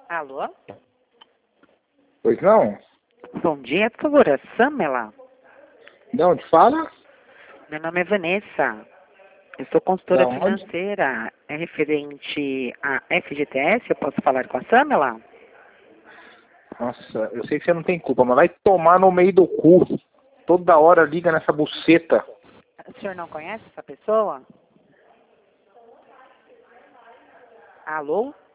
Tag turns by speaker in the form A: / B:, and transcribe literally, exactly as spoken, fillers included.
A: Alô?
B: Pois não?
A: Bom dia, por favor, é Samela.
B: De onde fala?
A: Meu nome é Vanessa. Eu sou consultora
B: Da onde?
A: financeira. É referente a F G T S? Eu posso falar com a Samela?
B: Nossa, eu sei que você não tem culpa, mas vai tomar no meio do cu. Toda hora liga nessa buceta.
A: O senhor não conhece essa pessoa? Alô?